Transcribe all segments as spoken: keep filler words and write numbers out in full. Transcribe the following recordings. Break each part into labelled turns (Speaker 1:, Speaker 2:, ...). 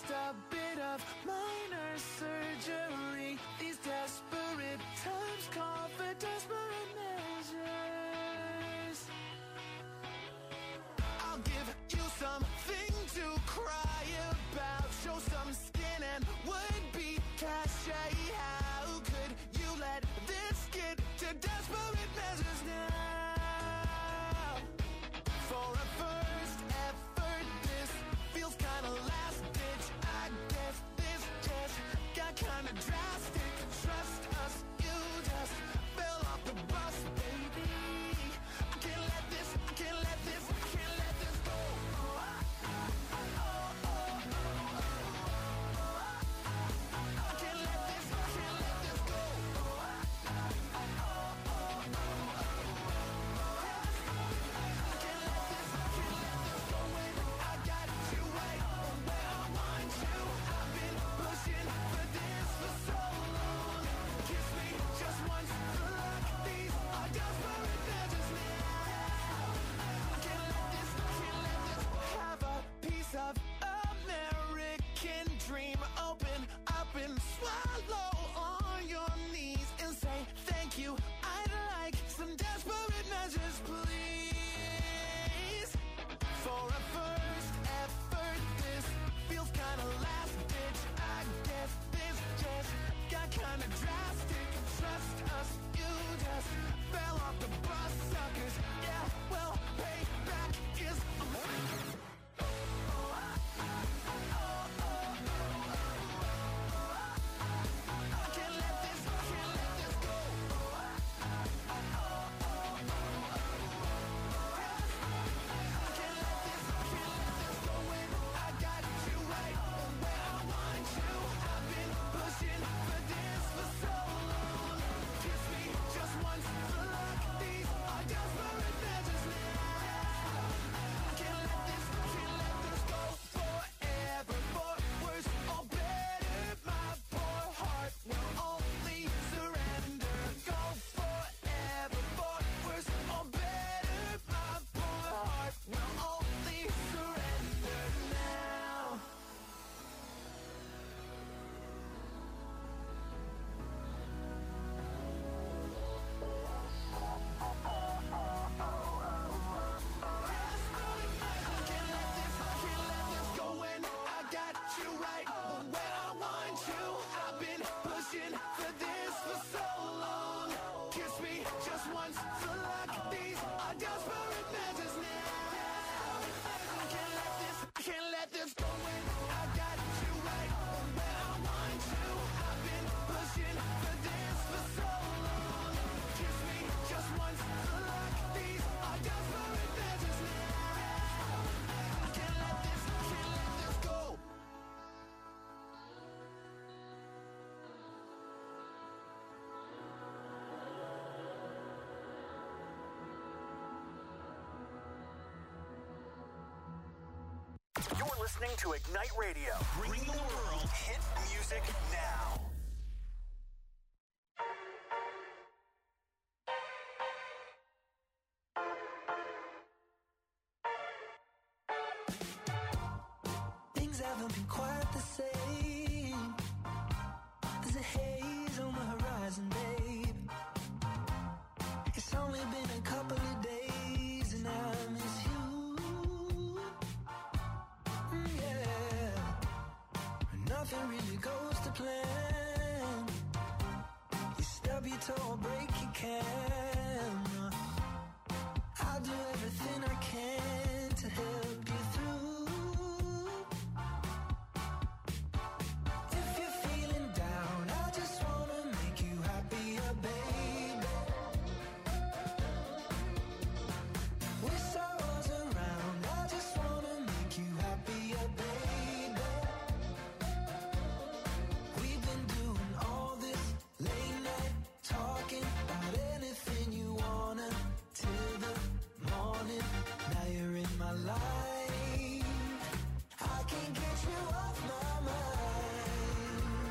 Speaker 1: just a bit of minor surgery. These desperate times call for desperate measures. I'll give you something to cry about. Show some skin and would be cachet. How could you let this get to desperate measures now? For a first effort, this feels kinda last ditch. I guess this just got kinda drastic. Trust us, you just fell off the bus, baby. I can't let this, I can't let this, I can't let this go. Oh, I, I, oh, oh, oh, oh. I can't let this, I can't let this go. Oh, I, I, oh, oh, oh, oh. I can't let this, I can't let this go when I got you right where I want you. I've been pushing for this for so long. Kiss me just once for luck. These are desperate measures now. I can't let this, I can't let this. Have a piece of American dream. Open up and swallow on your knees and say thank you. I'd like some desperate measures, please. For a first effort, this feels kinda last ditch. I guess this just got kinda drastic. Trust us, you just fell off the bus, suckers. Yeah, well, payback is a I can't let this, I can't let this go. I can't let this, I can't let this go when I got you right where I want you. I've been pushing for this for so long. Kiss me just once for luck. These are desperate measures now. I can't let this, I can't let this go forever. For worse or better, my poor heart will only surrender. Go forever. For worse or better, my poor heart will only surrender now. I can't let this, I can't let this go when I got you right where I want you. I've been pushing for this for so long. Kiss me just once for luck. These are desperate measures now. I can't let this, I can't let this go when I got you right where I want you. I've been pushing for this for so long. Kiss me just once for luck. These are desperate measures now. I can't let this, I can't let this go.
Speaker 2: You're listening to Ignite Radio. Bring the world hit music now.
Speaker 1: Things haven't been quite the same. There's a haze on the horizon, babe. It's only been a couple of days and I miss you. Mm, yeah. Nothing really goes to plan. You stub your toe or break your camera. I'll do everything I can to help you through. If you're feeling down, I just wanna make you happier, baby. With sorrows around, I just wanna make you happier, baby. We've been doing all this late night talking about anything you wanna till the morning. Now you're in my life. I can't get you off my mind.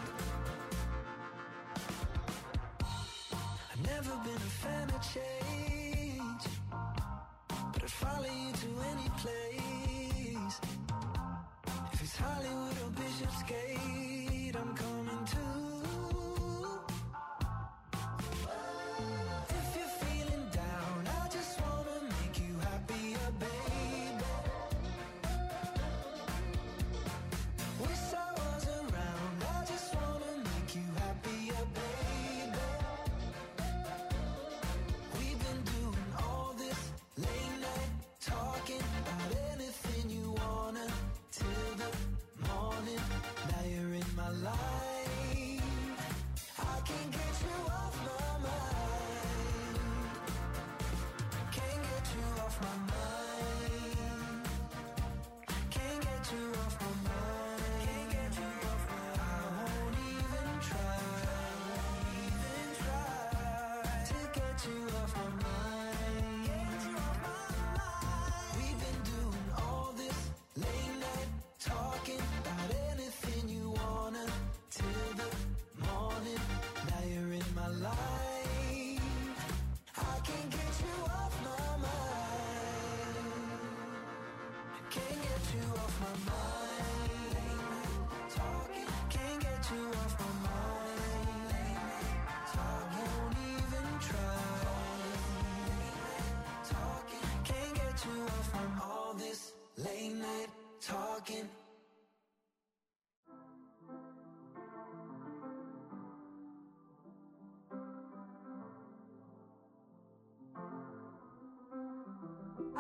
Speaker 1: I've never been a fan of change, but I'd follow you to any place. If it's Hollywood or Bishop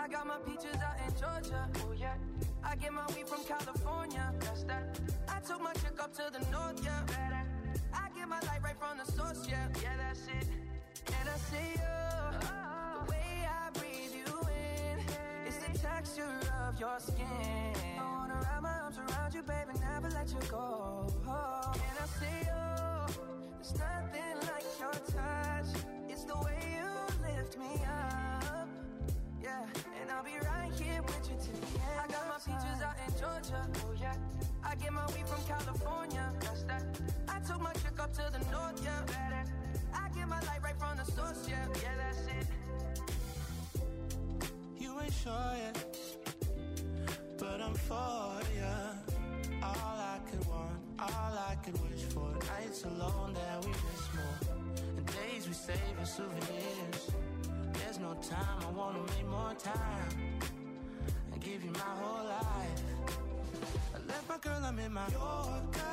Speaker 3: I got my peaches out in Georgia. Oh yeah. I get my weed from California. That's that. I took my chick up to the north, yeah. Better. I get my light right from the source, yeah. Yeah, that's it. And I see you. Oh. The way I breathe you in. It's the texture of your skin. I wanna wrap my arms around you, baby, never let you go. Oh. And I see you. There's nothing like your touch. It's the way you lift me up. Yeah, and I'll be right here with you till the end. I got my peaches out in Georgia. Oh yeah. I get my weed from California. That's that. I took my chick up to the north, yeah. Better. I get my light right from the source, yeah. Yeah, that's it.
Speaker 1: You ain't sure yet, but I'm for ya. All I could want, all I could wish for. Nights alone that we miss more, and days we save as souvenirs. There's no time, I wanna make more time and give you my whole life. I left my girl, I'm in my Yorker.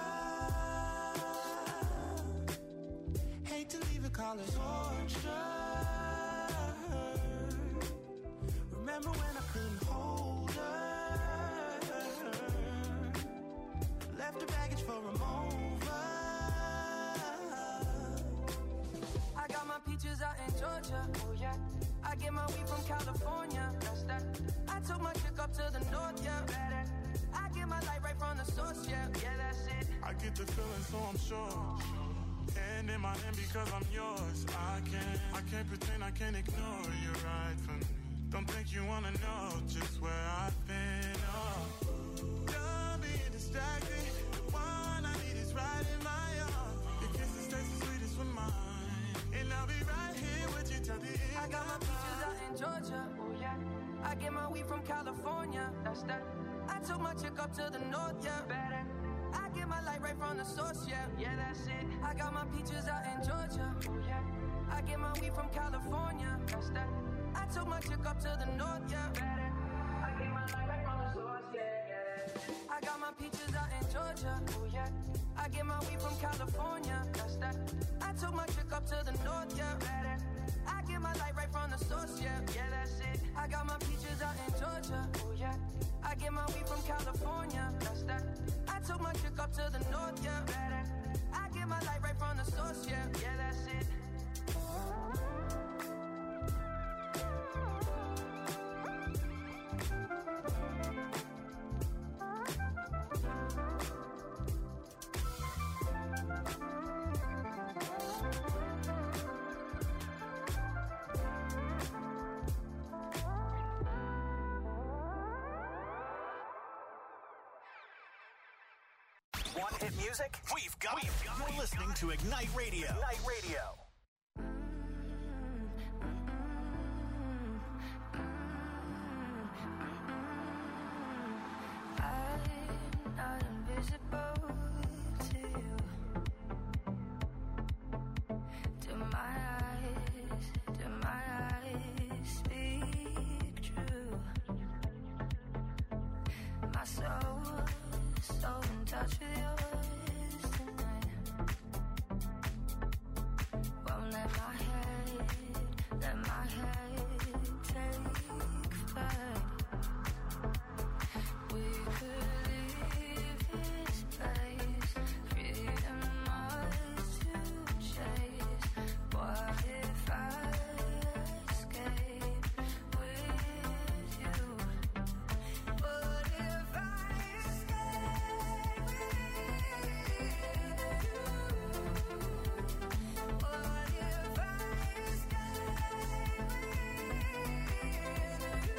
Speaker 1: Hate to leave it, call it torture. Remember when I couldn't hold her? Left her baggage for a mover.
Speaker 3: I got my peaches out in Georgia. Oh yeah. I get my weed from California. That's that. I took my chick up to the north, yeah. Better. I get my light right from the source, yeah. Yeah, that's it.
Speaker 4: I get the feeling, so I'm sure. And in my hand because I'm yours. I can't, I can't pretend, I can't ignore you right from me. Don't think you wanna know just where I've been. Oh, done being distracted. The one I need is right in my arms. Your kisses taste the sweetest with mine, and I'll be right here with you till the end.
Speaker 3: I got my peaches out in Georgia. Oh yeah. I get my weed from California. That's that. I took my chick up to the north, yeah. Better. I get my light right from the source, yeah. Yeah, that's it. I got my peaches out in Georgia. Oh yeah. I get my weed from California. That's that. I took my chick up to the north, yeah. Better. I get my light right from the source, yeah, yeah. I got my peaches out in Georgia. Oh yeah. I get my weed from California. That's that. I took my chick up to the north, yeah. Better. I get my light right from the source, yeah. Yeah, that's it. I got my peaches out in Georgia. Oh yeah. I get my weed from California. That's that. I took my chick up to the north, yeah. Better. I get my light right from the source, yeah. Yeah, that's it.
Speaker 2: Want hit music? We've got it. You're listening to Ignite Radio. Ignite Radio.
Speaker 3: I'm not invisible to you. Do my eyes, do my eyes speak true? My soul, so in touch with yours tonight. Won't let my head, let my head take flight. We could leave this place, freedom ours to chase. What if I escape with you? What if I escape with you? What if I escape with you?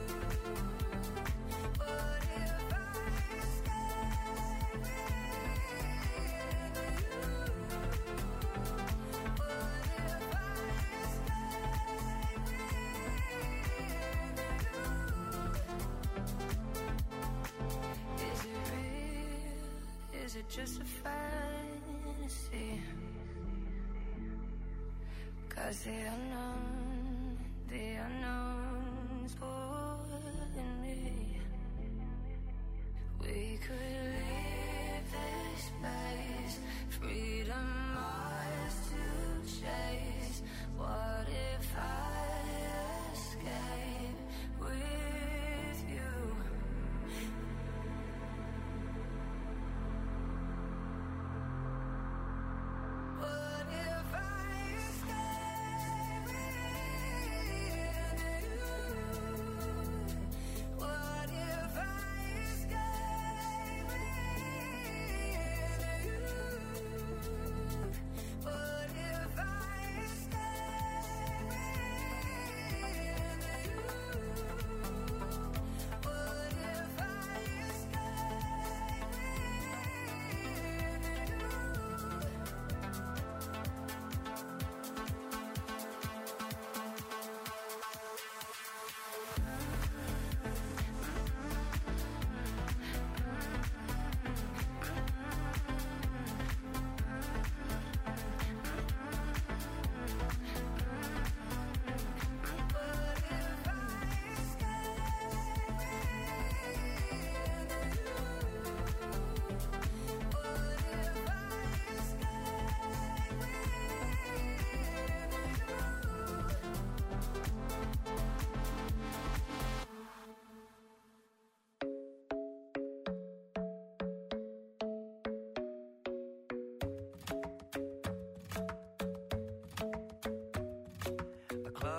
Speaker 3: What if I escape with Is it real? Is it just a fantasy? 'Cause the unknown, the unknown's pulling me. We could leave this place, freedom ours to chase. What if I escape with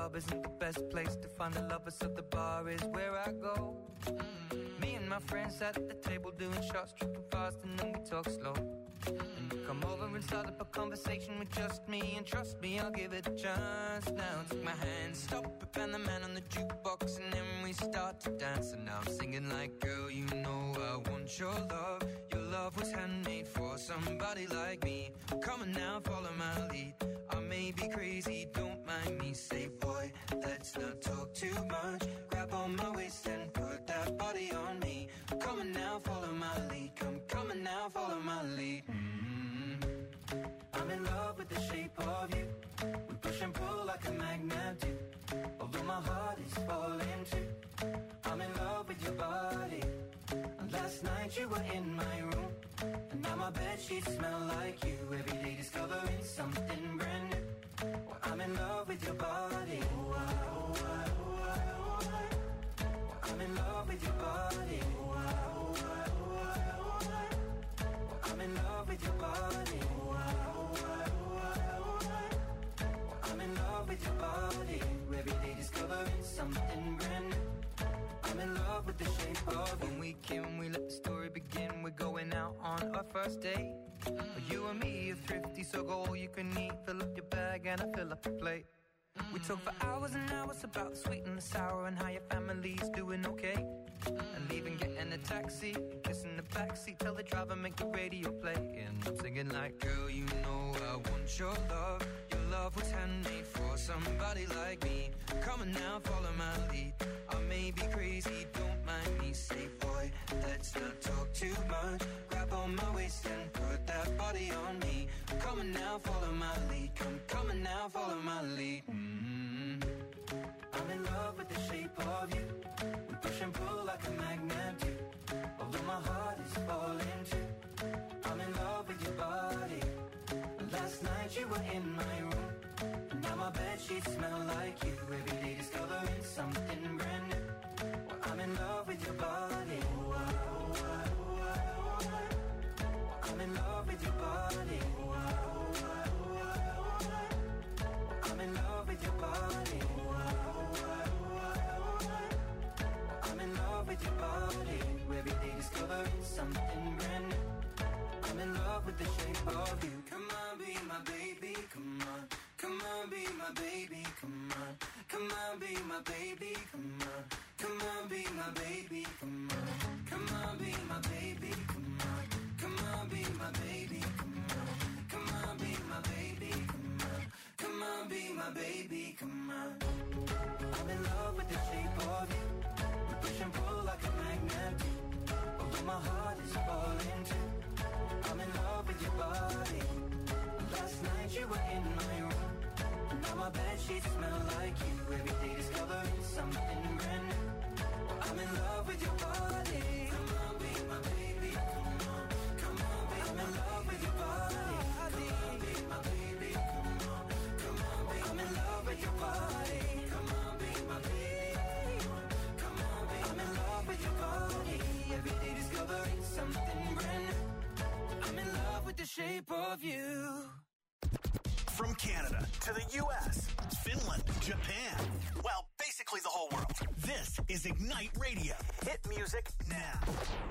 Speaker 3: club isn't the best place to find the lovers, so the bar is where I go. Mm. Me and my friends sat at the table doing shots, tripping fast, and then we talk slow. And you come over and start up a conversation with just me, and trust me, I'll give it a chance. Now take my hand, stop it, and the man on the jukebox, and then we start to dance. And now I'm singing like, girl, you know I want your love. Your love was handmade for somebody like me. Come on now, follow my lead. I may be crazy, don't mind me. Say, boy, let's not talk too much. Grab on my waist and put that body on me. Come on now, follow my lead. Come, come on now, follow my lead. Mm-hmm. I'm in love with the shape of you. We push and pull like a magnet do. Although my heart is falling too. I'm in love with your body. And last night you were in my room, and now my bedsheets smell like you. Every day discovering something brand new. Well, I'm in love with your body. Oh, I, oh, I, oh, I, oh, I. Well, I'm in love with your body. Oh, I, oh, I, oh, I, oh, I. Well, I'm in love with your body. Oh, I, oh, I, oh, I, oh, I. Well, I'm in love with your body. Every day discovering something brand new. I'm in love with the shape of when we came, we let the story begin. We're going out on our first date. Mm. You and me are thrifty, so go all you can eat. Fill up your bag and I fill up the plate. Mm. We talk for hours and hours about the sweet and the sour and how your family's doing okay. Mm. And leaving, getting a taxi, kissing the backseat, tell the driver make the radio play. And I'm singing like, girl, you know I want your love. Your love was handmade for somebody like me. Come on now, follow my lead. I may be crazy, don't mind me. Say, boy, let's not talk too much. Grab on my waist and put that body on me. Come on now, follow my lead. Come, come on now, follow my lead. Mm-hmm. I'm in love with the shape of you. We push and pull like a magnet do. Although my heart is falling too. I'm in love with your body. Last night you were in my room, and now my bedsheets smell like you. Every day discovering something brand new. Well, I'm in love with your body. Oh, I, oh, I, oh, I, oh, I. Well, I'm in love with your body. Oh, I, oh, I, oh, I, oh, I. Well, I'm in love with your body. Oh, I, oh, I, oh, I, oh, I. Well, I'm in love with your body. Every day discovering something brand new. I'm in love with the shape of you. Come on, be my baby, come on. Come on, be my baby, come on. Come on, be my baby, come on. Come on, be my baby, come on. Come on, be my baby, come on. Come on, be my baby, come on. Come on, be my baby, come on. Come on, be my baby, come on. I'm in love with the shape of you. We push and pull like a magnet do. Although my heart is falling too. I'm in love with your body. Last night you were in my room, and now my bedsheets smell like you. Every day discovering something brand new. Well, I'm in love with your body. Come on, be my baby. Come on, come on, be I'm in love with your body. Come on, be my baby. Come on, come on, be I'm in love with your body. Come on, be my baby. Come on, be I'm in love with your body. Every day discovering something brand new. I'm in love with the shape of you.
Speaker 2: From Canada to the U S, Finland, Japan, well, basically the whole world. This is Ignite Radio. Hit music now.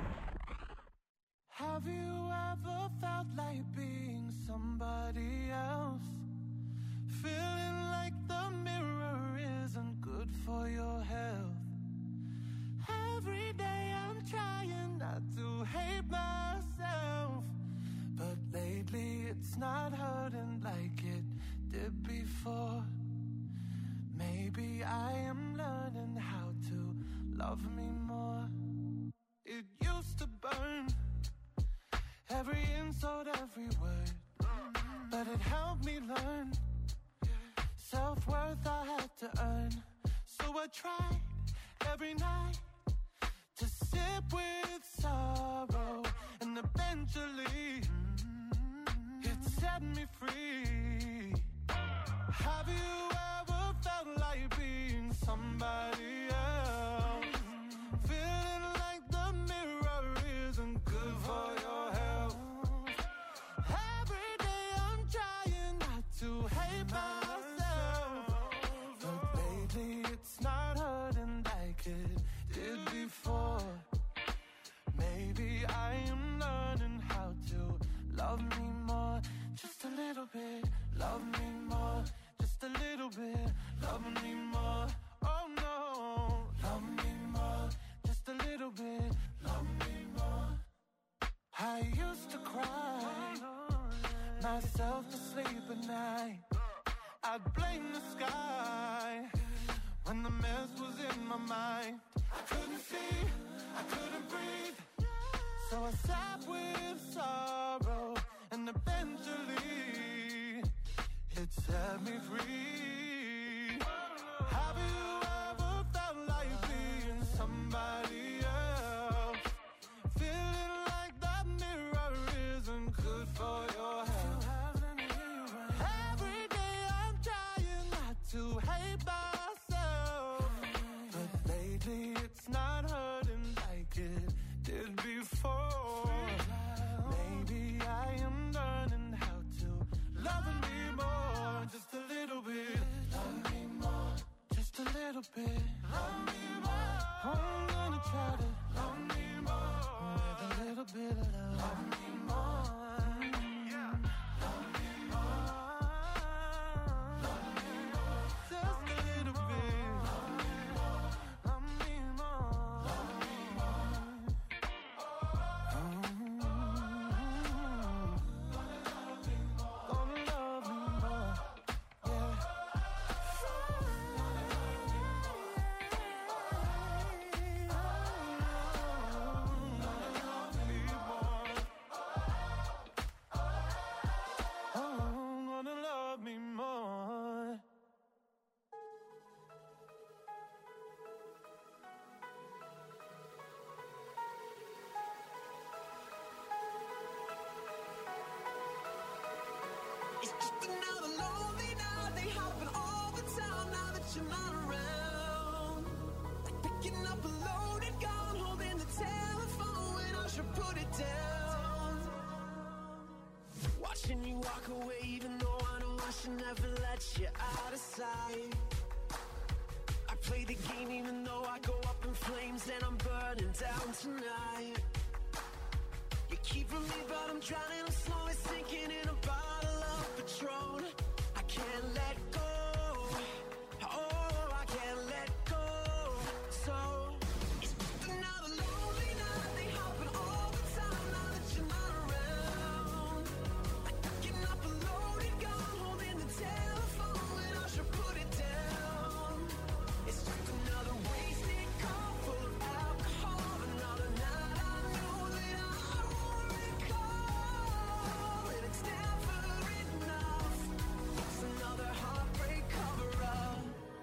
Speaker 1: Have you ever felt like being somebody else? Feeling like the mirror isn't good for your health. Every day I'm trying not to hate myself, but lately it's not hurting like it did before. Maybe I am learning how to love me more. It used to burn, every insult, every word, but it helped me learn self-worth I had to earn. So I tried every night to sit with sorrow, and eventually it set me free. Have you ever felt like being somebody else? Feeling like the mirror isn't good for your health. Every day I'm trying not to hate myself, but
Speaker 5: used to cry myself to sleep at night. I'd blame the sky when the mess was in my mind. I couldn't see, I couldn't breathe, so I sat with sorrow, and eventually it set me free. Have you ever felt like being somebody else? Feeling like that mirror isn't good for your health. Every day I'm trying not to hate myself, but lately it's not hurting like it did before. Maybe I am learning how to love me more, just a little bit. Love me more, just a little bit. Love me more. I'm gonna try to love me more with a little bit of love. Love me more. Yeah. Love me more. Love me more. Just a little bit. Love me more. Love me more. Love me more. Gonna love me more. Gonna love me more. Yeah. Oh, gonna love me more.
Speaker 3: It's just another lonely night. They happen all the time now that you're not around. Like picking up a loaded gun, holding the telephone when I should put it down. Watching you walk away, even though I know I should never let you out of sight. I play the game even though I go up in flames and I'm burning down tonight. You keep from me, but I'm drowning, I'm slowly sinking in a bottle of Patron. I can't let go, oh, I can't let go. So, it's just another lonely night. They happen all the time now that you're not around. Like picking up a loaded gun, holding the telephone when I should put it down. It's just another wasted call full of alcohol. Another night I know that I won't recall, and it's never enough. It's another heartbreak cover-up.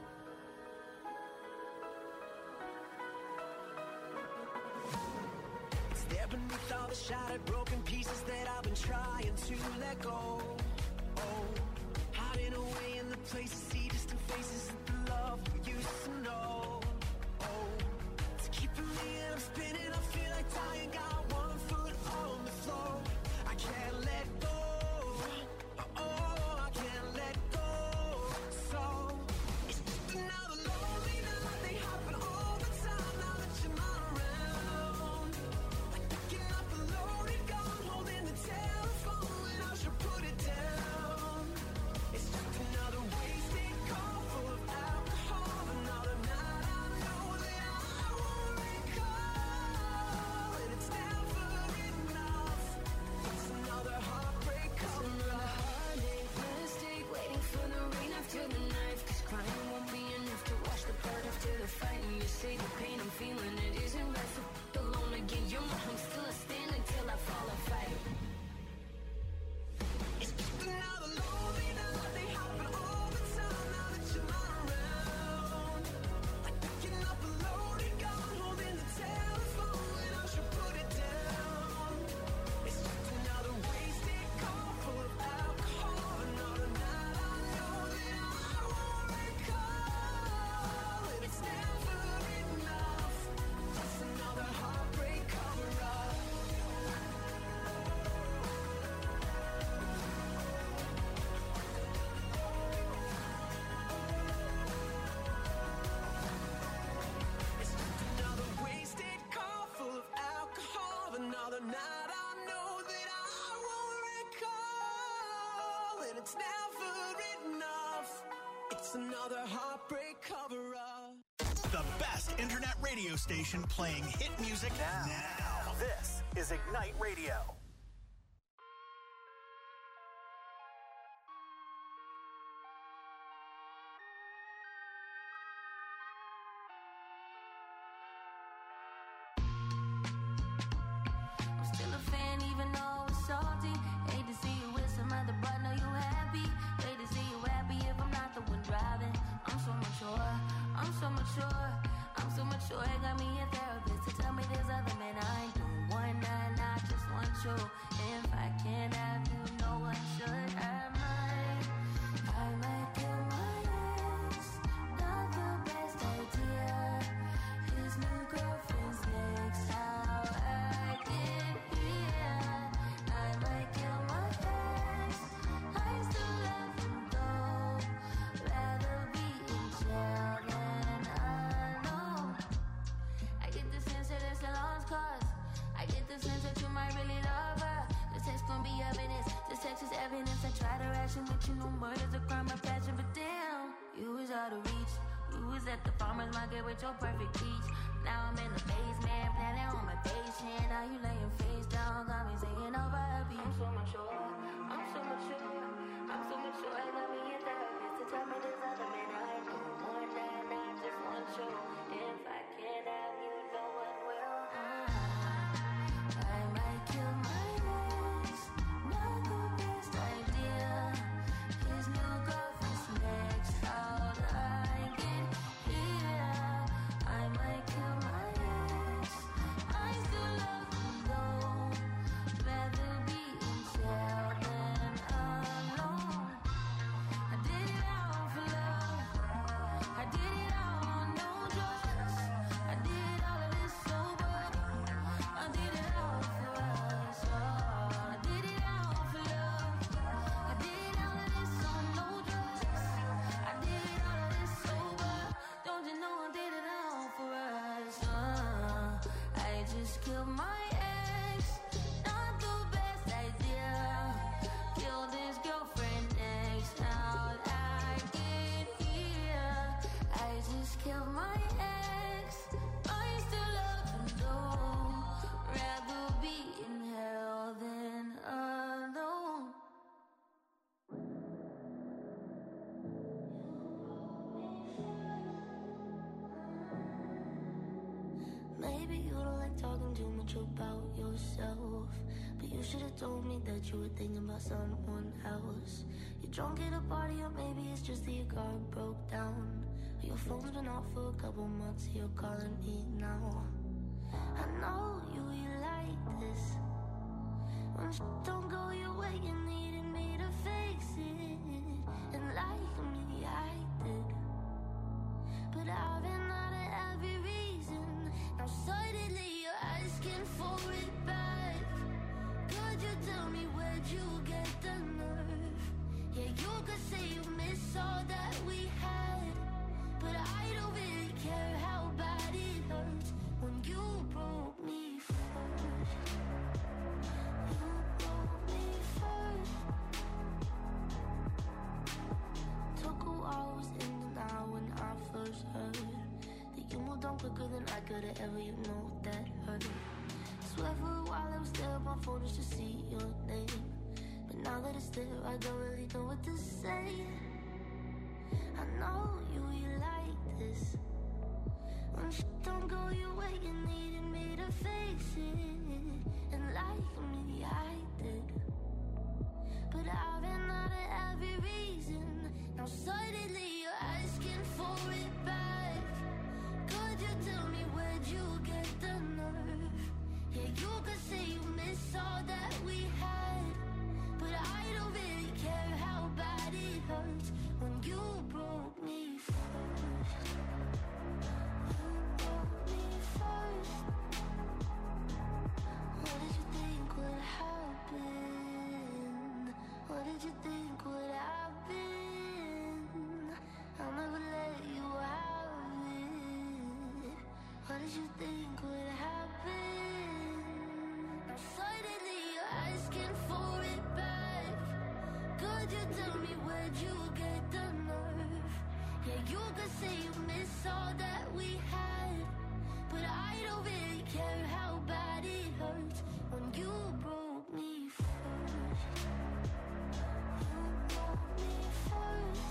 Speaker 3: It's there beneath all the shattered, broken pieces that I've been trying to let go. Oh, hiding away in the places, see distant faces of the love we used to know. Oh, it's keeping me and I'm spinning. I feel like dying, got one foot on the floor. I can't let go. Oh, I can't let go. So, it's just another lonely night. They happen all the time now that you're not around. Like picking up a loaded gun, holding the telephone when I should put it down. It's just another wasted call full of alcohol. Another night I know that I won't recall, and it's never enough. It's another heartbreak cover-up.
Speaker 6: Mistake, waiting for the rain after the knife. Cause crying won't be enough to wash the blood after the fight. And you say the pain I'm feeling, it isn't right. So alone again, you're my home, still a stand until I fall and fight.
Speaker 3: It's just another lonely night. They happen all the time now that you're not around. Like picking up a loaded gun, holding the telephone when I should put it down. It's just another wasted call full of alcohol. Another night I know that I won't recall, and it's never enough. It's another heartbreak cover-up. It's just another wasted call full of alcohol. Another night I know that I won't recall, and it's never enough. It's another heartbreak cover-up.
Speaker 2: The best internet radio station playing hit music now. Now. This is Ignite Radio.
Speaker 6: wishing that you knew murder's a crime of passion, but damn, you was out of reach. You was at the farmer's market with your perfect peach. Now I'm in the basement, planning on my patient. Now you laying face down, got me singing over a beat. I'm so mature, I'm so mature, I'm so mature. I got me in therapist to tell me there's other men I know more than I just want you. If I can't have you, no one will. I might kill my ex, not the best idea. His new girlfriend's next, how'd I get here? I might kill my ex, I still love him though. Rather be in jail than alone. I did it all for love, I did it all on no drugs. I did all of this sober, I did it all for us all. I did it all for love, I did all of this on no drugs. I did all of this sober, don't you know I did it all for us. uh, I just killed my ex, not the best idea. Killed his girlfriend next, how'd I get here? I just killed my ex, I still love him though. Rather be in hell than alone. Maybe you don't like talking too much about yourself, but you should have told me that you were thinking about someone else. You're drunk at a party, or maybe it's just that your car broke down. Or your phone's been off for a couple months, you're calling me now. I know you, you like this. When shit don't go your way, you needed me to fix it. And like me, I did. But I've been out of every reason. Now suddenly you're asking for it back. Could you tell me where'd you get the nerve? Yeah, you could say you miss all that we had, but I don't really care how bad it hurts when you broke me first. You broke me first. Took a while, was in denial when I first heard that you moved on quicker than I could have ever, you know that hurt. Swear for a while I was there on my phone just to see your name, but now that it's there I don't really know what to say. I know you, you like this. When shit don't go your way, you needed me to fix it. And like me, I did. But I've been out of every reason. Now suddenly you're asking for it back. Could you tell me where'd you get the nerve? Yeah, you could say you miss all that we had, but I don't really care how bad it hurts when you broke me first. You broke me first. What did you think would happen? What did you think would happen? I'll never let you have it. What did you think would happen? Now suddenly you're asking for it back. Could you tell me where'd you get the nerve? Yeah, you could say you miss all that we had, but I don't really care how bad it hurts when you broke me first. You broke me first.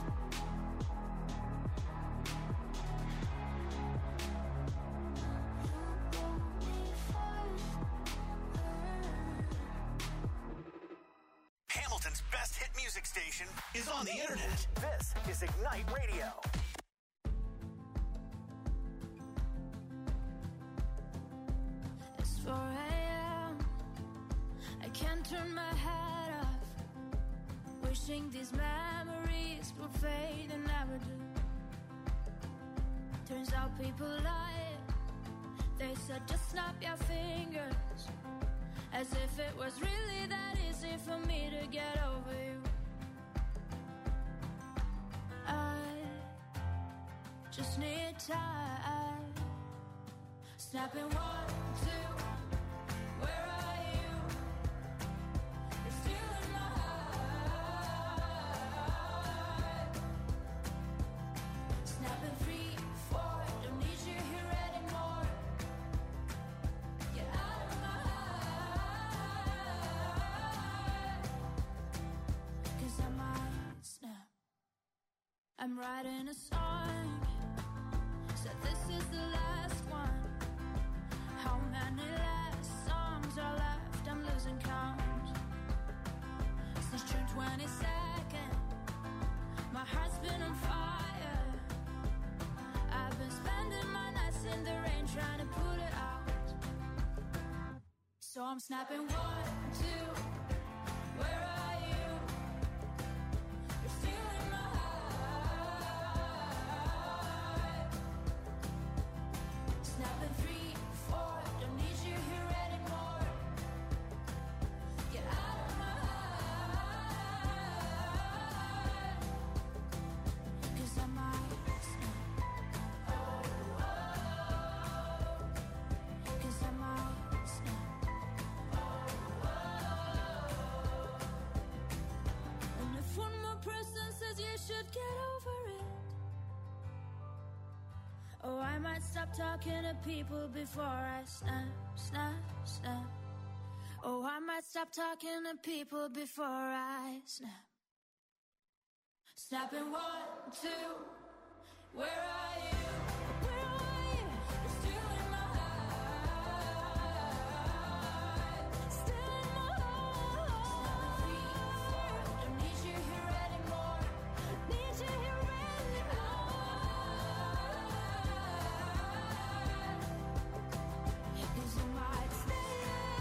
Speaker 6: You broke me first.
Speaker 2: Hamilton's best hit music station is on the internet. This is Ignite Radio.
Speaker 6: It's four a.m. I can't turn my head off, wishing these memories would fade and never do. Turns out people lie. They said just snap your fingers, as if it was really that easy for me to get over you. I just need time. Snapping one, two, where are you? You're still in my heart. I'm writing a song, said this is the last one. How many last songs are left? I'm losing count. Since June twenty-second, my heart's been on fire. I've been spending my nights in the rain trying to put it out. So I'm snapping one, two, where are you? You're stealing my heart. Snapping three, four, don't need you here anymore. Get out of my heart. Cause I might snap. Oh, oh. Cause I might snap. Oh, oh. And if one more person says you should get over it, oh, I might stop talking to people before I snap, snap, snap. Oh, I might stop talking to people before I snap. Snapping one, two, where are you? Where are you? You're still in my heart. Still in my heart. Three, four, don't need you here anymore. Need you here anymore. Cause I might stay,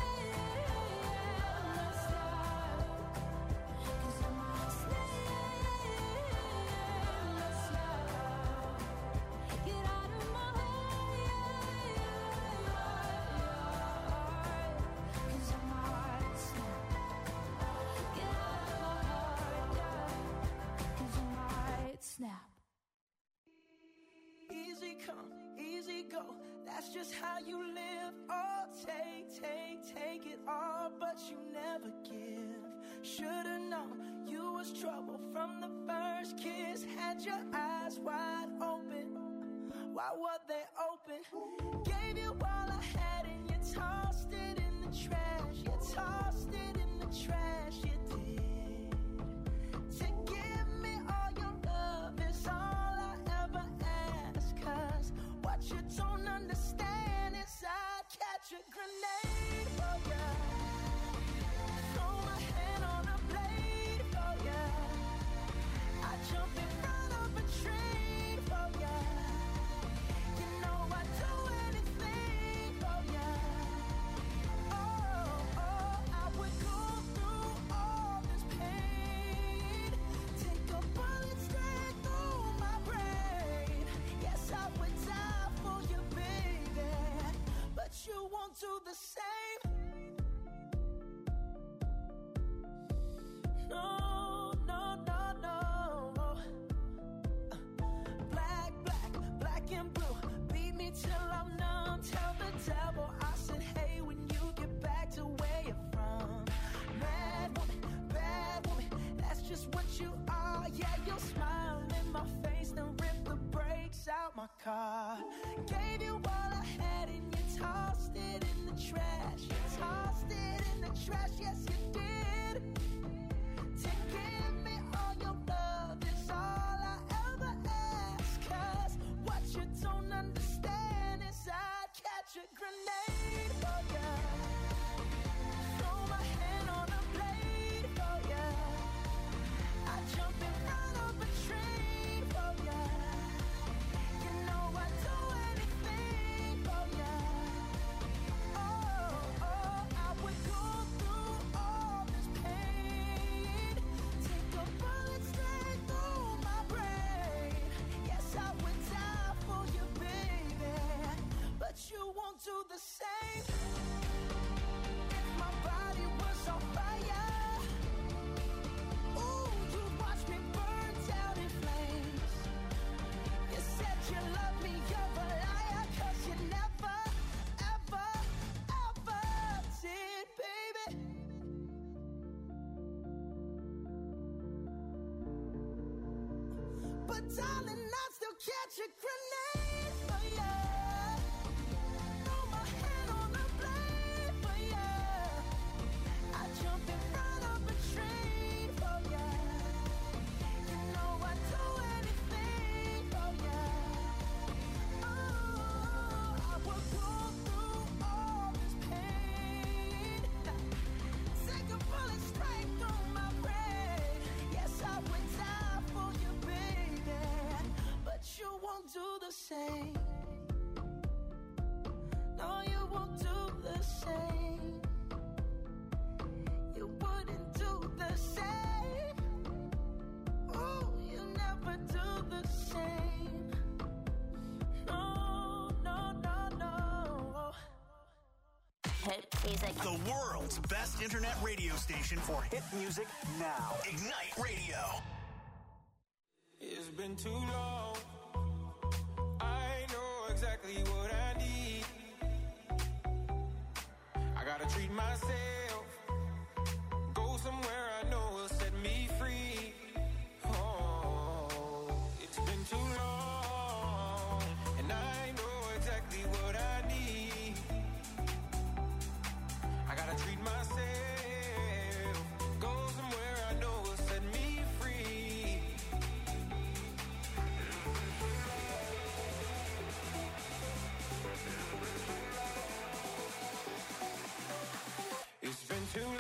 Speaker 6: not stop. Cause I might stay, not stop. Get out of my heart. Cause I might snap. Get out of my heart, yeah. Cause I might snap.
Speaker 3: Easy come, easy go, that's just how you live. Oh, take, take, take it all, but you never give. Should've known you was trouble from the first kiss. Had your eyes wide open, why were they open? Gave you all I had and you tossed it in the trash. You tossed it in the trash, you did. To give me all your love is all I ever ask. Cause what you don't understand is I'd catch a grenade for ya. Throw my hand on a blade for ya. I jump in front of a train for ya. You know I'd do anything for ya. Oh, oh, I would go through all this pain. Take a bullet straight through my brain. Yes, I would die for you, baby. But you won't do the same. No, no, no, no. Black, black, black and blue. Beat me till I'm numb. Tell the devil I said, hey, when you get back to where you're from. Mad woman, bad woman, that's just what you are. Yeah, you'll smile in my face, then rip the brakes out my car. Gave you all I had and you tossed it in the trash. You tossed it in the trash, yes you did. To give me all your love is all I ever ask. Cause what you don't understand is I'd catch a grenade for ya. Throw my hand on a blade for ya. I jump in front of a train for ya. You know I'd do anything for ya. Oh, oh, I would go through all this pain. Take a bullet straight through my brain. Yes, I would die for you, baby. But you won't do the same. If my body was on fire, ooh, you'd watch me burn down in flames. You said you love me, you're a liar. Cause you never, ever, ever did, baby. But darling, I'd still catch a grenade for ya. Throw my hand on a blade for ya. I jump in front of a train for ya. You know I'd do anything
Speaker 7: hit music.
Speaker 2: The world's best internet radio station for hit music now. Ignite Radio.
Speaker 5: It's been too long. I know exactly what I need. I gotta treat myself. Go somewhere I know will set me free. Oh, it's been too long. And I know exactly what I need. I gotta treat myself. Go somewhere I know will set me free. It's been too long.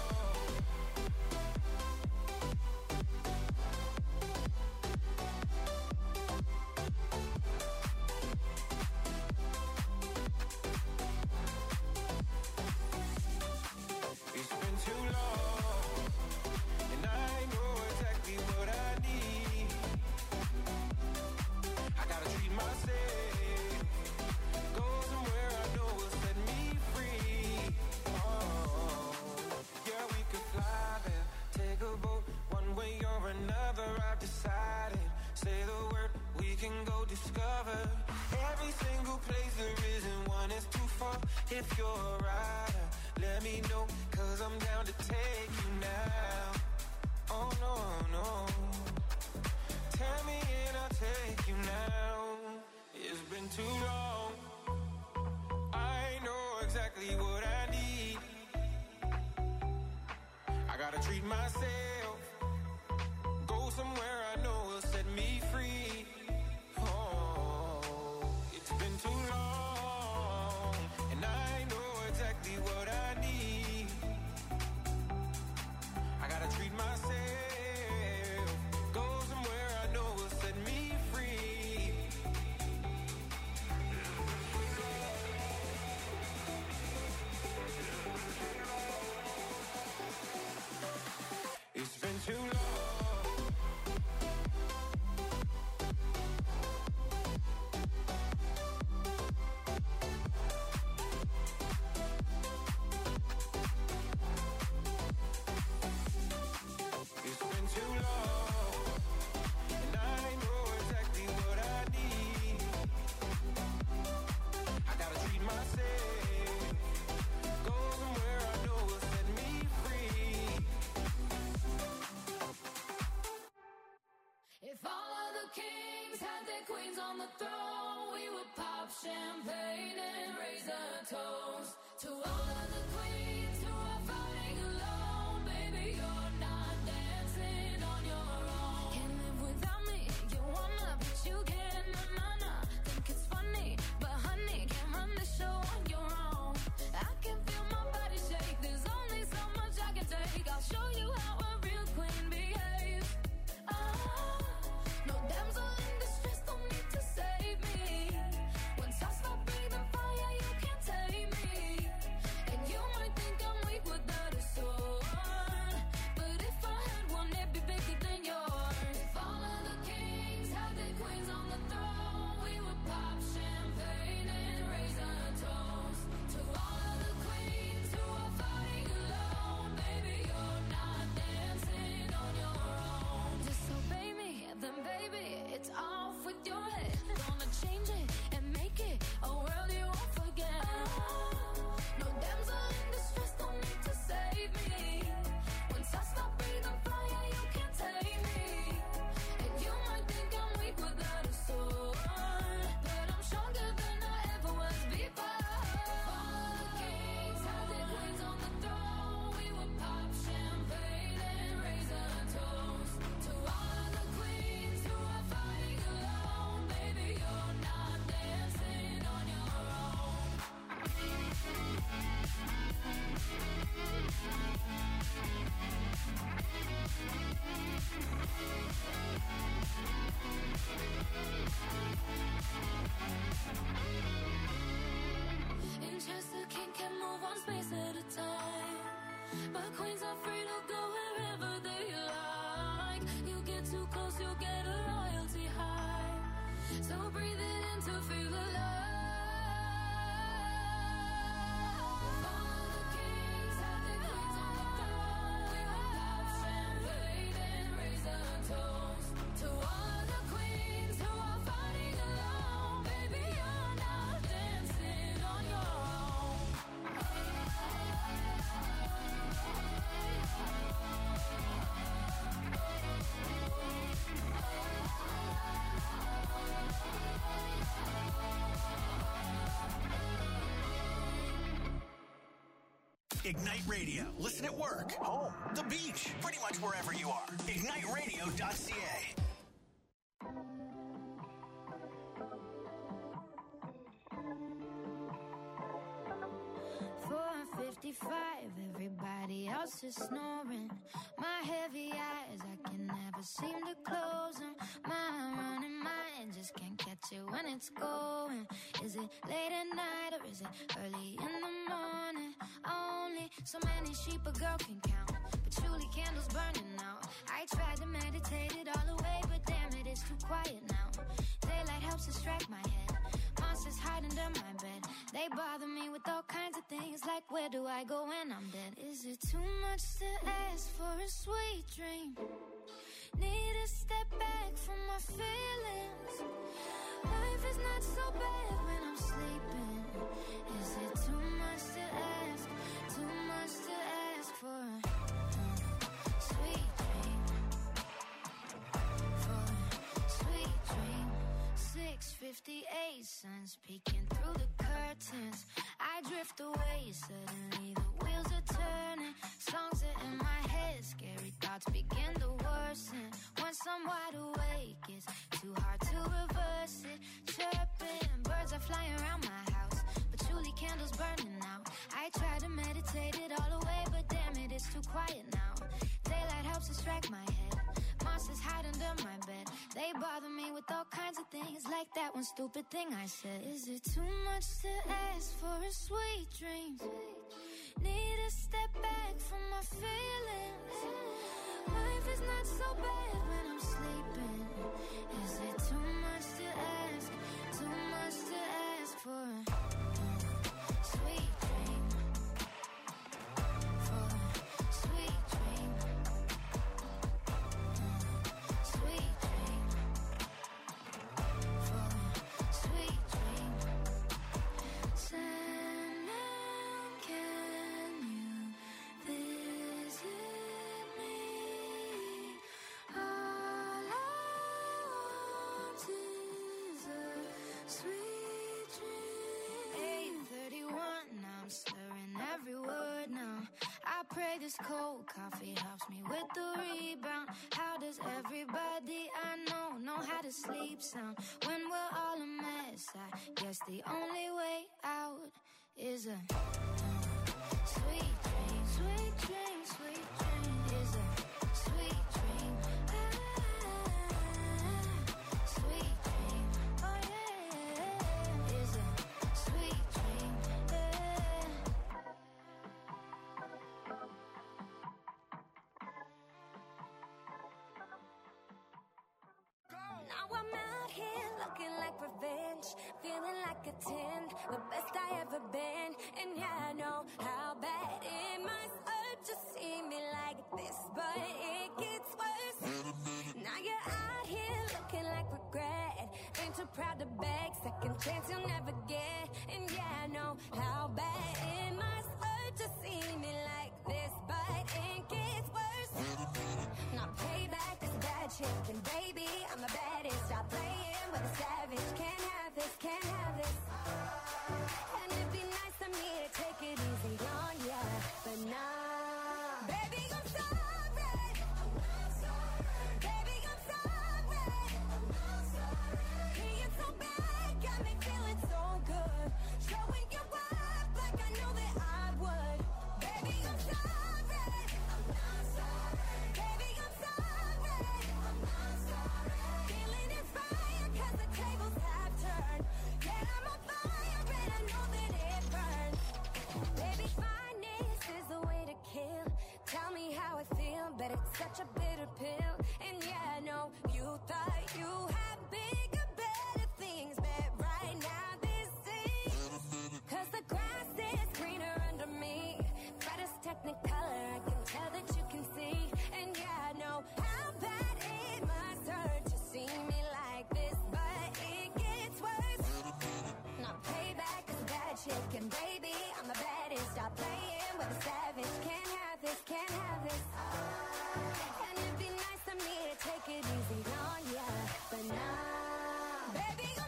Speaker 5: It's been too long, and I know exactly what I need. I gotta treat myself. Go somewhere I know will set me free. Oh, yeah, we could fly there, take a boat, one way or another. I've decided. Say the word, we can go discover every single place there isn't one is too far. If you're a rider, let me know, cause I'm down to take you now. Oh no, no. Tell me and I'll take you now. It's been too long. I know exactly what I need. I gotta treat myself. Go somewhere I know will set me free. Oh, it's been too long. And I know exactly what I need. I gotta treat myself. Go somewhere I know will set me free. It's been too long. It's been too long, and I know exactly what I need. I gotta treat myself. Go somewhere I know will set me free.
Speaker 6: If all of the kings had their queens on the throne, we would pop champagne and raise a toast to all of the queens who are fighting alone. Baby, you're not dancing on your own. Can't live without me, you wanna, but you can't. Na na na, think it's funny, but honey, can't run the show on your own. I can feel my body shake. There's only so much I can take. I'll show you how a real queen behaves. Ah, no damsel in distress, don't need to save me. Once I stop breathing fire, you can't tame me. And you might think I'm weak without a sword, but if I had one, it'd be bigger than yours. If all of the kings had their queens on the throne, we would pop champagne and raise a toast to all of the queens who are fighting alone. Baby, you're not dancing on your own. Disobey me, then baby, it's off with your head. Gonna change it and make it a world you won't forget. No damsel in distress, don't need to save me. Once I stop breathing fire, you can't tame me. And you might think I'm weak without a sword, but I'm stronger than I ever was before. If all of the kings had their queens on the throne, we would pop champagne and raise a toast to all of the queens who are fighting alone. Baby, you're not dancing on your own. In chess, the king can move one space at a time, but queens are free to go wherever they like. You get too close, you'll get a royalty high. So breathe it in to feel alive. All
Speaker 2: Ignite Radio. Listen at work, home, the beach, pretty much wherever you are. ignite radio dot c a.
Speaker 6: four fifty-five, everybody else is snoring. My heavy eyes, I can never seem to close them. My running mind just can't catch it when it's going. Is it late at night or is it early in the morning? Only so many sheep a girl can count, patchouli candles burning out. I tried to meditate it all away, but damn it, it's too quiet now. Daylight helps distract my head. Monsters hide under my bed. They bother me with all kinds of things, like where do I go when I'm dead? Is it too much to ask for a sweet dream? Need to step back from my feelings. Life is not so bad when I'm sleeping. Is it too much to ask? Too much to ask for a uh, sweet dream? For a sweet dream. six fifty-eight, sun's peeking through the curtains. I drift away, suddenly the wheels are turning. Songs are in my head, scary thoughts begin to worsen. Once I'm wide awake, it's too hard to reverse it. Chirping, birds are flying around my house, patchouli candles burning out. I try to meditate it all away, but damn it, it's too quiet now. Daylight helps distract my head. Monsters hide under my bed. They bother me with all kinds of things, like that one stupid thing I said. Is it too much to ask for a sweet dream? Need to step back from my feelings. Life is not so bad when I'm sleeping. Is it too much to ask? Too much to ask for a uh, sweet dream? For a sweet dream. Sweet dream. For a sweet dream. Sandman, can you visit me? All I want is a sweet dream. eight thirty-one, now I'm slurring every word now. I pray this cold coffee helps me with the rebound. How does everybody I know know how to sleep sound when we're all a mess? I guess the only way out is a uh, sweet dream, sweet dream, sweet dream. Is a sweet dream, ah, sweet dream. Oh yeah, is a sweet dream, yeah. Now I'm out here looking like revenge, feeling like a ten, the best I ever been. And yeah, I know how bad it must hurt to see me like this, but it gets worse. Now you're out here looking like regret, ain't too proud to beg, second chance you'll never get. And yeah, I know how bad it must hurt to see me like this, but it gets worse. Now payback is a bad shit, and baby, I'm the baddest. Stop playing with a savage. Can't have this, can't have this. And it'd be nice of me to take it easy on ya, but nah. Baby, I'm sorry. Baby, I'm sorry. Being so bad got me feeling so good. Showing you up like I know that I would. Baby, I'm sorry. Baby, I'm sorry. Feeling inspired 'cause the tables have turned. Yeah, I'm on fire and I know that it burns. Baby, fineness is the way to kill. Tell me how I feel, but it's such a bitter pill. And yeah, I know you thought you had bigger, better things, but right now this is 'cause the grass is greener under me. Brightest technicolor, I can tell that you can see. And yeah, I know how bad it must hurt to see me like this, but it gets worse. Now payback is a bad chick, and baby, I'm the baddest. Stop playing with a savage. Can't have this, can't have this. And it'd be nice of me to take it easy on ya, but nah. Baby, I'm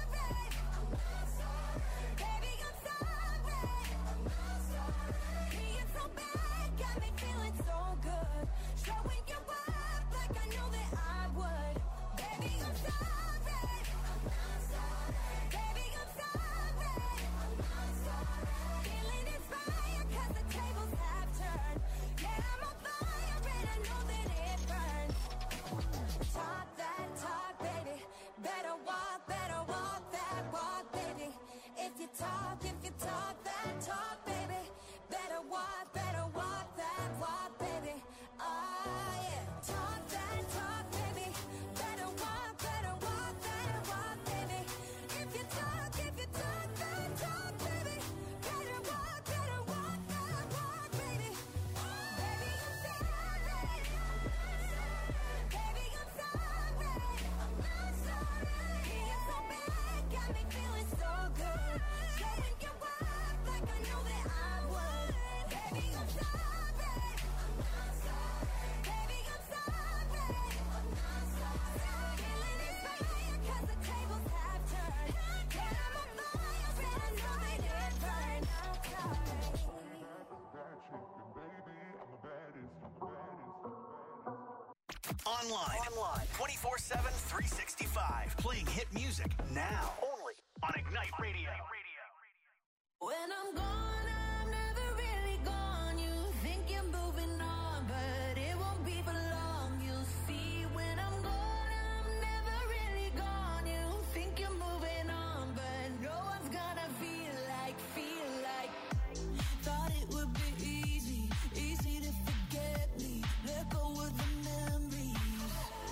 Speaker 6: sorry. Baby, I'm sorry. talk that talk, baby, better walk, better walk that walk, baby. If you talk, if you talk that talk, baby, better walk, better walk that walk, baby. Oh yeah, talk that talk, baby, better walk, better walk that walk, baby. If you talk, if you talk that talk, baby, better walk, better walk that walk, baby. Baby, I'm sorry. Baby, I'm sorry. I'm not sorry. Being so bad got me feeling so good. Showing you up like I know that I would. Baby, I'm sorry. I'm not sorry. Baby, I'm sorry. I'm not sorry. Feeling inspired 'cause the tables have turned. But I'm on fire and I know that it burned. I'm
Speaker 2: Online. Online. twenty-four seven, three sixty-five. Playing hit music now. Only on Ignite Radio.
Speaker 6: When I'm gone, I'm never really gone. You think you're moving on, but it won't be for long. You'll see when I'm gone, I'm never really gone. You think you're moving on, but no one's gonna feel like, feel like. Thought it would be easy, easy to forget me. Let go of the memories.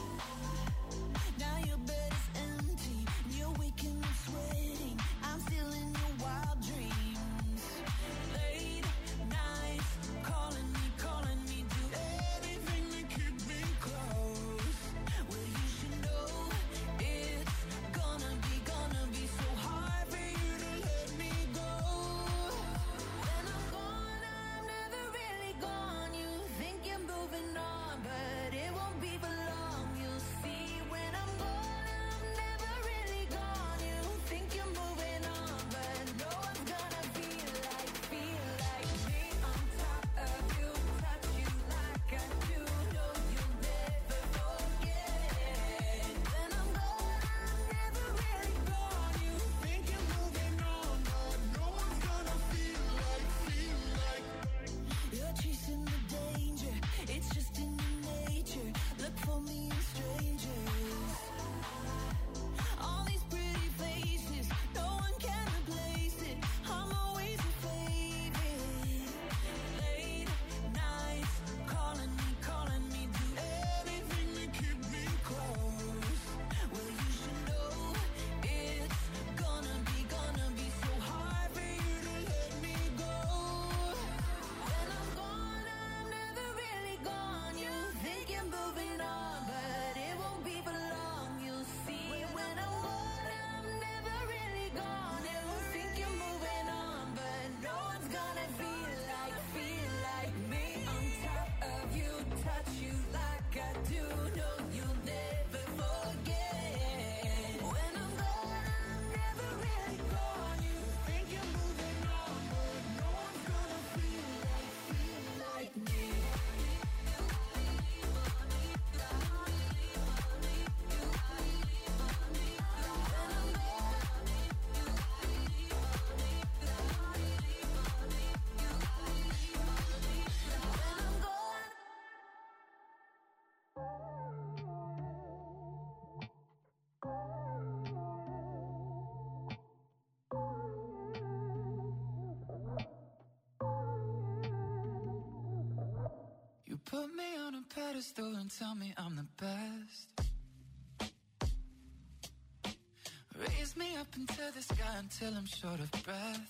Speaker 6: Now your bed is empty, and you're waking up sweating. I'm still in your wild dreams. Late nights, calling me, calling me, do everything to keep me close. Well, you should know it's gonna be, gonna be so hard for you to let me go. When I'm gone, I'm never really gone. You think you're moving on, but it won't be for long. You'll see when I'm gone, I'm never really gone. You think you're moving on, but no one's gonna feel like, feel like me on top of you, touch you like I do. No, you'll never forget. When I'm gone, I'm never really gone. You think you're moving on, but no one's gonna feel like, feel like. You're chasing the danger, it's just in your nature. Look for me in strangers. All these pretty faces, no one can replace it. I'm always your favorite. Late nights, calling me, calling me, do everything to keep me close. Well, you should know it's gonna be, gonna be so hard for you to let me go. When I'm gone, I'm never really gone. You think you're moving on, but it won't be for long. You'll see when I'm gone, I'm never really gone. You think you're moving on, but no one's gonna feel like, feel like me on top of you, touch you like I do. No, you'll never forget. When I'm gone, I'm never really gone. You think you're moving on, but no one's gonna feel like, feel like me.
Speaker 7: You put me on a pedestal and tell me I'm the best. Raise me up into the sky until I'm short of breath.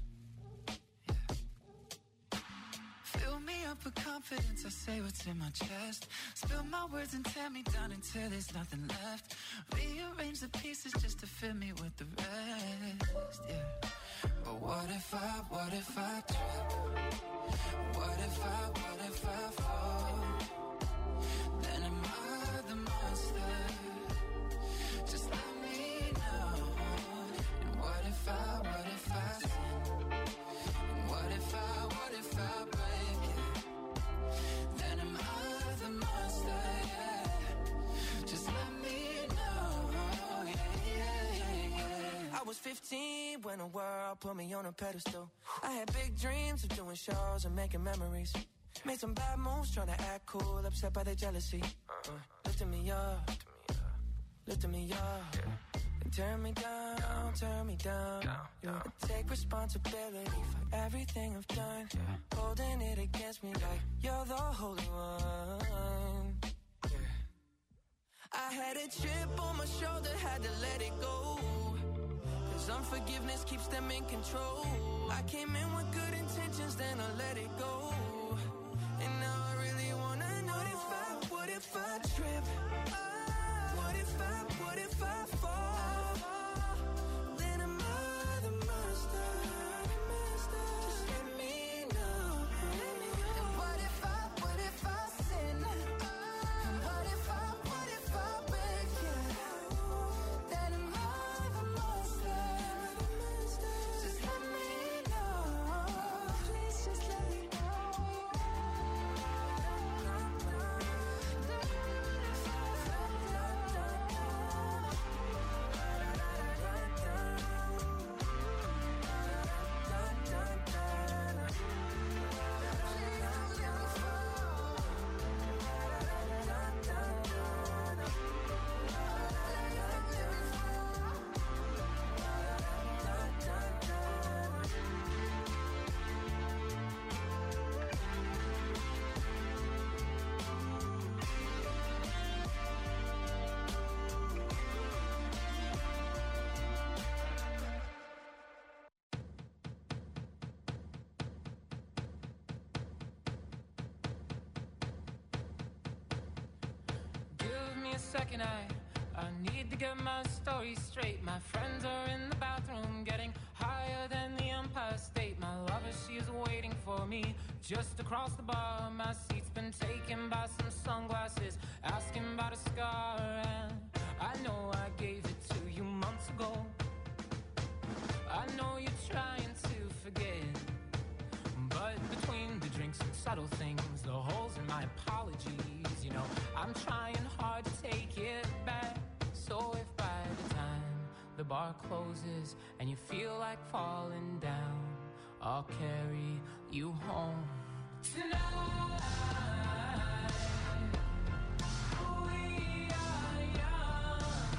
Speaker 7: Yeah. Fill me up with confidence, I say what's in my chest. Spill my words and tear me down until there's nothing left. Rearrange the pieces just to fill me with the rest. Yeah. But what if I, what if I trip? What if I, what if I fall? Then am I the monster? Just let me know. And what if I, what if I sin? And what if I, what if I break it? Then am I the monster? Yeah. Just let me know. Yeah, yeah, yeah, yeah.
Speaker 3: I was fifteen when the world put me on a pedestal. I had big dreams of doing shows and making memories. Made some bad moves trying to act cool, upset by their jealousy. Uh, the lifting me up, lifting me up. And turn me down, turn me down. You take responsibility for everything I've done. Holding it against me like you're the holy one. I had a chip on my shoulder, had to let it go. Cause unforgiveness keeps them in control. I came in with good intentions, then I let it go. And now I really wanna know, what if I, what if I trip? What if I, what if I fall? Then am I the master? Just let me know. And what if I, what if I sin? What if I, what if I break you? Then am I the master? Just let me know. Please just let me know.
Speaker 8: Second, I, I need to get my story straight. My friends are in the bathroom getting higher than the Empire State. My lover, she is waiting for me just across the bar. My seat's been taken by some sunglasses, asking about a scar. And I know I gave it to you months ago. I know you're trying to forget, but between the drinks and subtle things, the holes in my apologies, you know, I'm trying hard to take it back. So if by the time the bar closes and you feel like falling down, I'll carry you home tonight. We are young,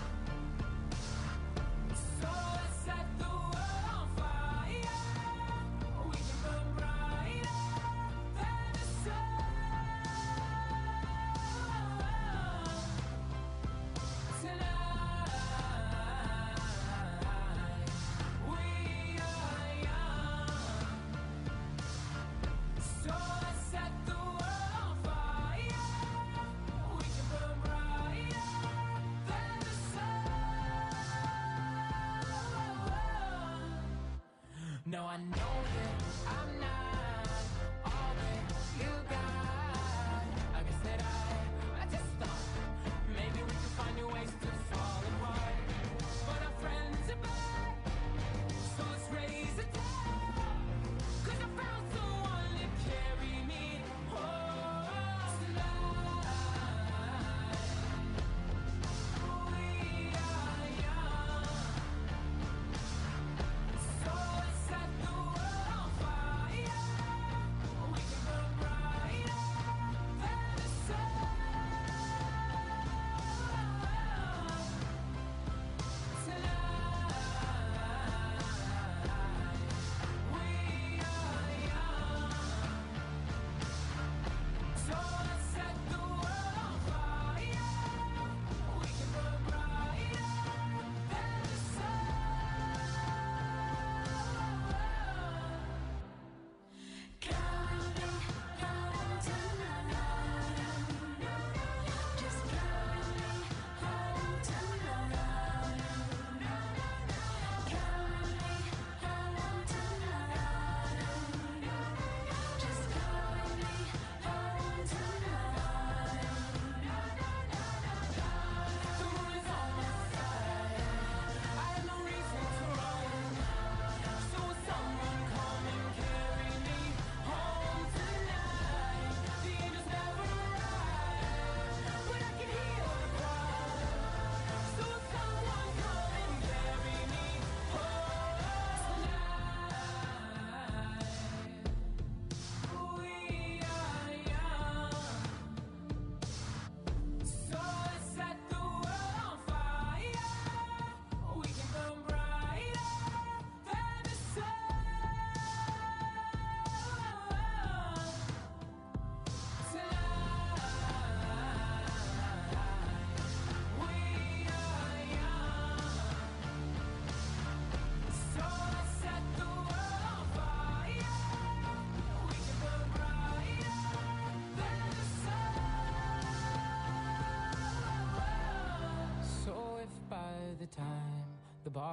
Speaker 8: so let's set the world on fire. We can burn brighter than the sun. No, I know that I'm not all that you got. I guess that I, I just thought maybe we could find new ways to fall apart. But our friends are back, so let's raise a toast. Cause I found someone to carry me home tonight. We are young, so let's set the world on fire.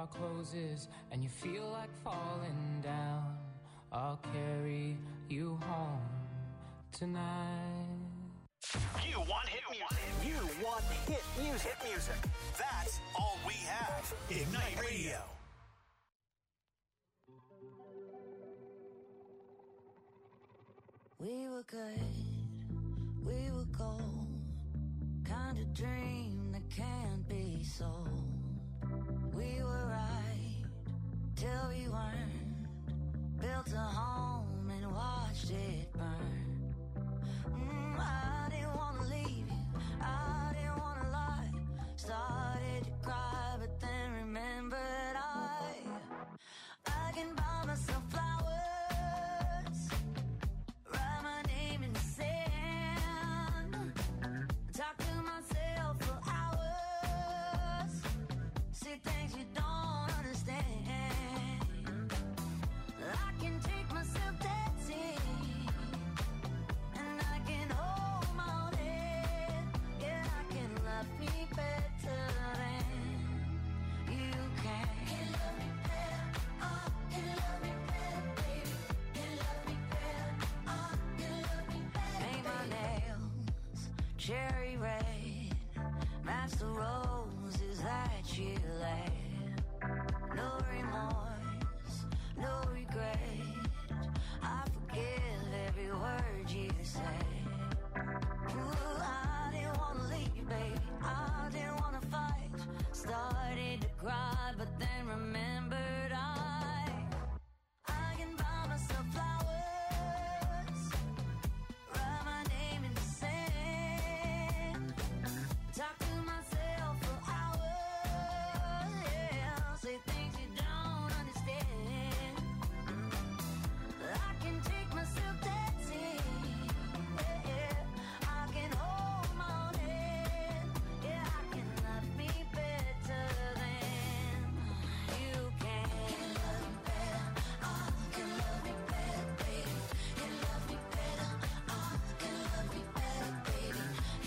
Speaker 8: door closes and you feel like falling down, I'll carry you home tonight.
Speaker 2: You want hit music. You want hit music. Hit music. That's all we have. Ignite Radio.
Speaker 9: We were good, we were gold, kind of dream that can't be sold. We were right till we weren't, built a home and watched it burn. Mm, I didn't want to leave you, I didn't want to lie, started to cry but then remembered I, I can buy myself flowers. Cherry red, match the roses that you laid. No remorse, no regret, I forgive every word you say. Ooh, I didn't wanna leave you, baby, I didn't wanna fight. Started to cry, but